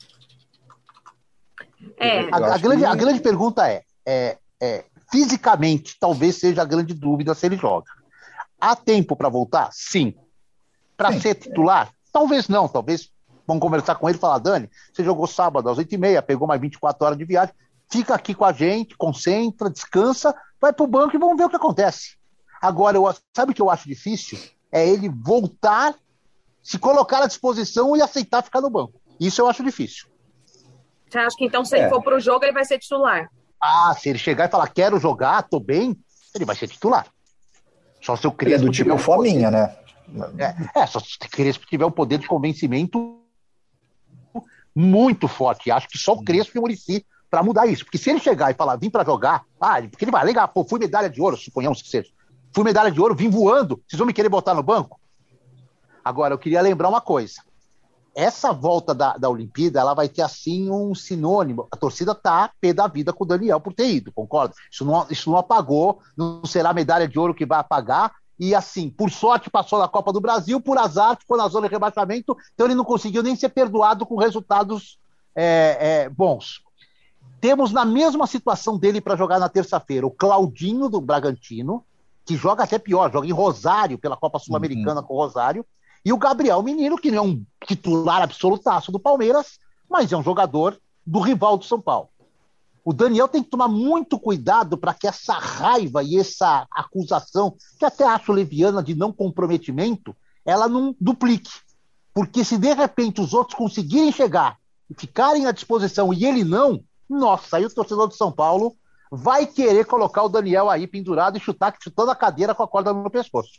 B: É,
D: Eu
C: A, a
D: acho
C: grande,
D: que-
C: a grande pergunta é, é, é, fisicamente, talvez seja a grande dúvida se ele joga. Há tempo para voltar? Sim. Para
D: Sim.
C: ser titular? Talvez não, talvez vamos conversar com ele e falar, Dani, você jogou sábado às oito e meia, pegou mais vinte e quatro horas de viagem, fica aqui com a gente, concentra, descansa, vai pro banco e vamos ver o que acontece. Agora, eu, sabe o que eu acho difícil? É ele voltar, se colocar à disposição e aceitar ficar no banco. Isso eu acho difícil.
B: você acha que então se
D: É.
B: ele for pro jogo, ele vai ser titular?
C: Ah, se ele chegar e falar, quero jogar, tô bem, ele vai ser titular. Só se o
D: Ele é
C: Crespo
D: do tipo
C: tiver um
D: fominha, né?
C: poder, é, é, só se o Crespo tiver um poder de convencimento muito forte. Acho que só o Crespo e o Muricy para mudar isso. Porque se ele chegar e falar, vim para jogar, ah, porque ele vai, legal, pô, fui medalha de ouro, suponhamos que seja. Fui medalha de ouro, vim voando, vocês vão me querer botar no banco? Agora, eu queria lembrar uma coisa. Essa volta da, da Olimpíada, ela vai ter, assim, um sinônimo. A torcida tá pé da vida com o Daniel por ter ido, concorda? Isso não, isso não apagou, não será a medalha de ouro que vai apagar. E, assim, por sorte, passou na Copa do Brasil, por azar, ficou na zona de rebaixamento, então ele não conseguiu nem ser perdoado com resultados é, é, bons. Temos na mesma situação dele para jogar na terça-feira o Claudinho do Bragantino, que joga até pior, joga em Rosário, pela Copa Sul-Americana, uhum, com o Rosário, e o Gabriel Menino, que não é um titular absolutaço do Palmeiras, mas é um jogador do rival do São Paulo. O Daniel tem que tomar muito cuidado para que essa raiva e essa acusação, que até acho leviana de não comprometimento, ela não duplique. Porque se de repente os outros conseguirem chegar e ficarem à disposição e ele não, nossa, aí o torcedor do São Paulo vai querer colocar o Daniel aí pendurado e chutar chutando a cadeira com a corda no pescoço.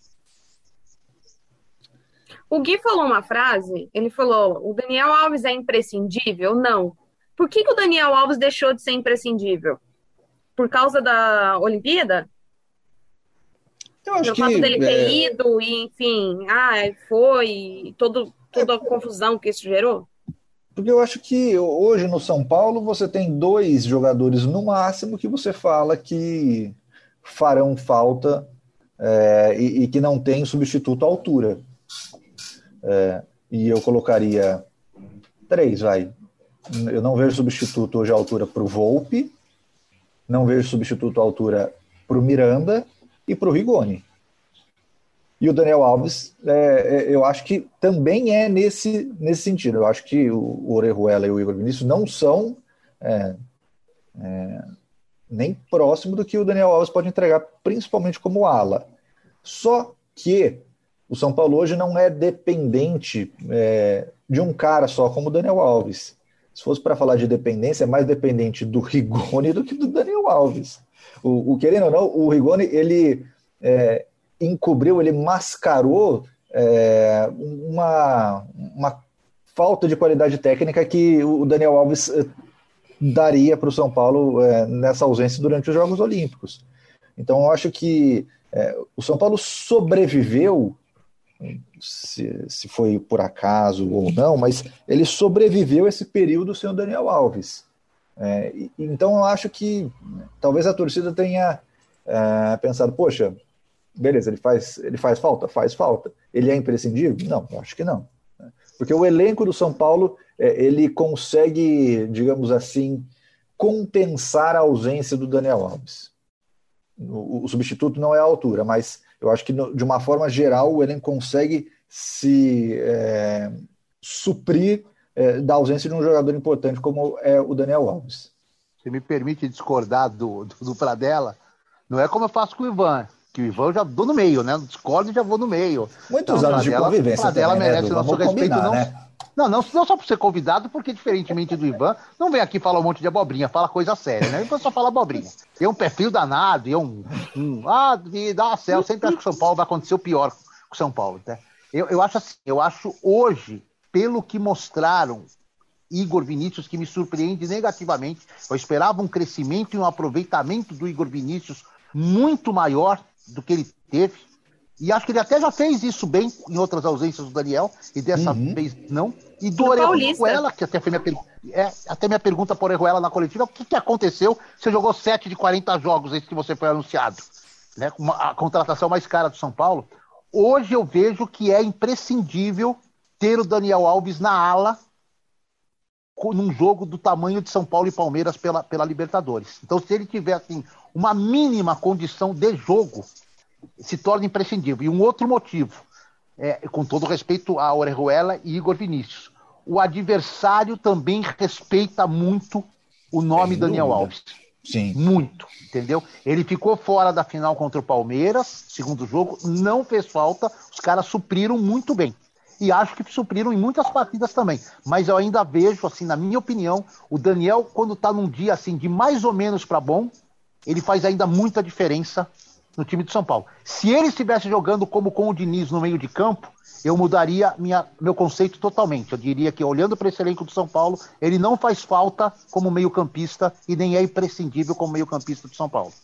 B: O Gui falou uma frase, ele falou, o Daniel Alves é imprescindível? Não. Por que, que o Daniel Alves deixou de ser imprescindível? Por causa da Olimpíada?
D: Eu acho
B: Pelo
D: que,
B: fato dele ter
D: é...
B: ido e, enfim, ah, foi, todo, toda a confusão que isso gerou?
D: Porque eu acho que hoje no São Paulo você tem dois jogadores no máximo que você fala que farão falta é, e, e que não tem substituto à altura. É, e eu colocaria três, vai. Eu não vejo substituto hoje à altura para o Volpi, não vejo substituto à altura para o Miranda e para o Rigoni. E o Daniel Alves, é, eu acho que também é nesse, nesse sentido. Eu acho que o Orejuela e o Igor Vinícius não são é, é, nem próximo do que o Daniel Alves pode entregar, principalmente como ala. Só que o São Paulo hoje não é dependente é, de um cara só como o Daniel Alves. Se fosse para falar de dependência, é mais dependente do Rigoni do que do Daniel Alves. O, o querendo ou não, o Rigoni, ele... É, encobriu, ele mascarou é, uma, uma falta de qualidade técnica que o Daniel Alves é, daria para o São Paulo é, nessa ausência durante os Jogos Olímpicos. Então eu acho que é, o São Paulo sobreviveu, se, se foi por acaso ou não, mas ele sobreviveu esse período sem o Daniel Alves. É, e, então eu acho que talvez a torcida tenha é, pensado, poxa, beleza, ele faz, ele faz falta? Faz falta. Ele é imprescindível? Não, eu acho que não. Porque o elenco do São Paulo, é, ele consegue, digamos assim, compensar a ausência do Daniel Alves. O, o substituto não é a altura, mas eu acho que no, de uma forma geral o elenco consegue se é, suprir é, da ausência de um jogador importante como é o Daniel Alves.
C: Você me permite discordar do, do, do Pradella? Não é como eu faço com o Ivan, que o Ivan eu já dou no meio, né? Discordo e já vou no meio.
D: Muitos então, anos Pradella, de convivência Pradella também, merece né, nosso respeito, não, né? não, não, não só por ser convidado, porque diferentemente do Ivan, não vem aqui falar um monte de abobrinha, fala coisa séria, né? O Ivan só fala abobrinha. E é um perfil danado, e é um, um ah, e dá céu, sempre acho que o São Paulo vai acontecer o pior com o São Paulo, né? Eu, eu acho assim, eu acho hoje, pelo que mostraram Igor Vinícius, que me surpreende negativamente, eu esperava um crescimento e um aproveitamento do Igor Vinícius muito maior do que ele teve, e acho que ele até já fez isso bem em outras ausências do Daniel, e dessa uhum. vez não, e do Orejuela, que até foi minha, per... é, até minha pergunta para o Orejuela na coletiva, o que, que aconteceu? Você jogou sete de quarenta jogos desde que você foi anunciado, né, uma, a contratação mais cara do São Paulo. Hoje eu vejo que é imprescindível ter o Daniel Alves na ala num jogo do tamanho de São Paulo e Palmeiras pela, pela Libertadores. Então, se ele tiver assim, uma mínima condição de jogo, se torna imprescindível. E um outro motivo, é, com todo respeito a Orejuela e Igor Vinícius, o adversário também respeita muito o nome Sem Daniel dúvida. Alves. Sim.
C: Muito, entendeu? Ele ficou fora da final contra o Palmeiras, segundo jogo, não fez falta, os caras supriram muito bem. E acho que supriram em muitas partidas também. Mas eu ainda vejo, assim, na minha opinião, o Daniel, quando tá num dia assim de mais ou menos para bom, ele faz ainda muita diferença no time de São Paulo. Se ele estivesse jogando como com o Diniz no meio de campo, eu mudaria minha, meu conceito totalmente. Eu diria que, olhando para esse elenco do São Paulo, ele não faz falta como meio-campista e nem é imprescindível como meio-campista do São Paulo.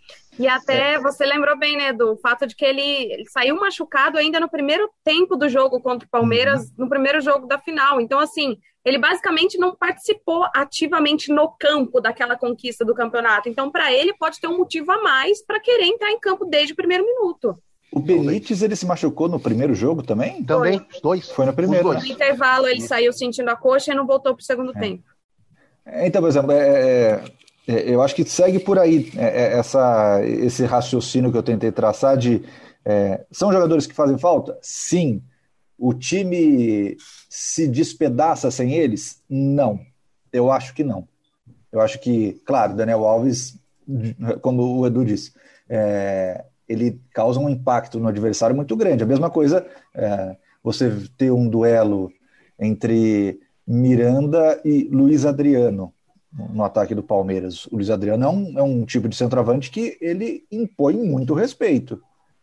B: E até é. Você lembrou bem, né, do fato de que ele, ele saiu machucado ainda no primeiro tempo do jogo contra o Palmeiras, uhum. no primeiro jogo da final. Então, assim, ele basicamente não participou ativamente no campo daquela conquista do campeonato. Então, para ele, pode ter um motivo a mais para querer entrar em campo desde o primeiro minuto.
D: O Benítez, ele se machucou no primeiro jogo também?
C: Também, os dois.
D: Foi no primeiro.
B: No intervalo, ele saiu sentindo a coxa e não voltou para o segundo é. tempo.
D: Então, por exemplo, é... eu acho que segue por aí essa, esse raciocínio que eu tentei traçar de é, são jogadores que fazem falta? Sim. O time se despedaça sem eles? Não. Eu acho que não. Eu acho que, claro, Daniel Alves, como o Edu disse, é, ele causa um impacto no adversário muito grande. A mesma coisa, é, você ter um duelo entre Miranda e Luiz Adriano no ataque do Palmeiras. O Luiz Adriano é um, é um tipo de centroavante que ele impõe muito respeito.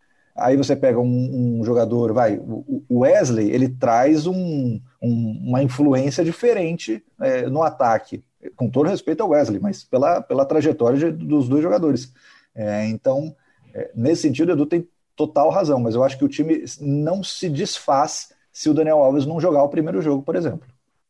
D: Aí você pega um, um jogador, vai, o Wesley, ele traz um, um, uma influência diferente é, no ataque, com todo respeito ao Wesley, mas pela, pela trajetória de, dos dois jogadores. É, então, é, nesse sentido, o Edu tem total razão, mas eu acho que o time não se desfaz se o Daniel Alves não jogar o primeiro jogo, por exemplo.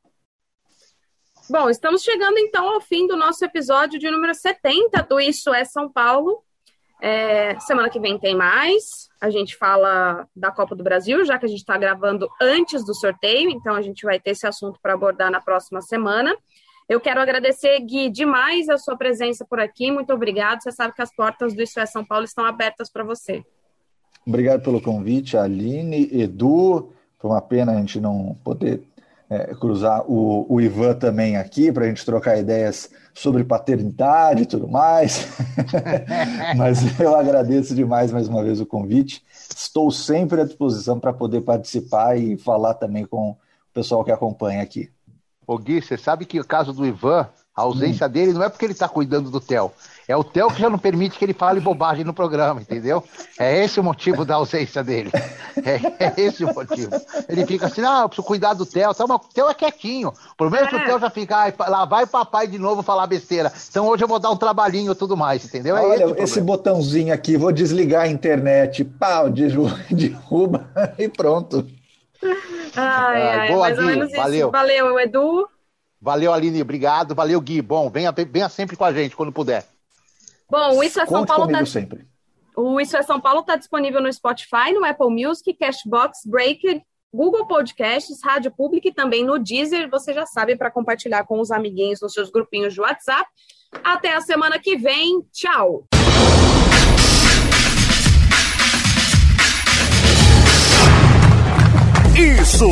B: Bom, estamos chegando então ao fim do nosso episódio de número setenta do Isso é São Paulo. É, semana que vem tem mais. A gente fala da Copa do Brasil, já que a gente está gravando antes do sorteio, então a gente vai ter esse assunto para abordar na próxima semana. Eu quero agradecer, Gui, demais a sua presença por aqui. Muito obrigado. Você sabe que as portas do Isso é São Paulo estão abertas para você.
D: Obrigado pelo convite, Aline, Edu. Foi uma pena a gente não poder É, cruzar o, o Ivan também aqui para a gente trocar ideias sobre paternidade e tudo mais. Mas eu agradeço demais mais uma vez o convite. Estou sempre à disposição para poder participar e falar também com o pessoal que acompanha aqui.
C: Ô Gui, você sabe que o caso do Ivan, a ausência hum. dele não é porque ele está cuidando do Theo. É o Theo que já não permite que ele fale bobagem no programa, entendeu? É esse o motivo da ausência dele. É, é esse o motivo. Ele fica assim, ah, eu preciso cuidar do Theo. O Theo é quietinho. O problema é que o Theo já fica, ah, lá vai papai de novo falar besteira. Então hoje eu vou dar um trabalhinho e tudo mais, entendeu? É
D: Olha,
C: esse,
D: esse botãozinho aqui, vou desligar a internet, pau, derruba e pronto.
B: Ai, ai,
C: boa,
B: mais ou
C: Gui,
B: menos isso.
C: valeu.
B: Valeu, Edu.
C: Valeu, Aline, obrigado. Valeu, Gui. Bom, venha, venha sempre com a gente, quando puder.
B: Bom, o Isso é São
D: Conte
B: Paulo
D: comigo
B: tá...
D: sempre.
B: O Isso é São Paulo está disponível no Spotify, no Apple Music, Cashbox, Breaker, Google Podcasts, Rádio Pública e também no Deezer. Você já sabe, para compartilhar com os amiguinhos nos seus grupinhos de WhatsApp. Até a semana que vem. Tchau!
A: Isso!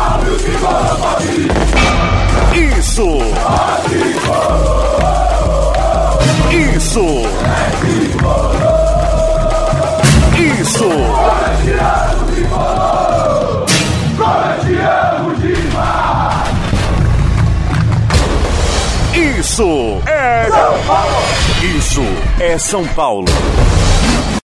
A: Isso! Isso! Isso! Isso é São Paulo! Isso é São Paulo!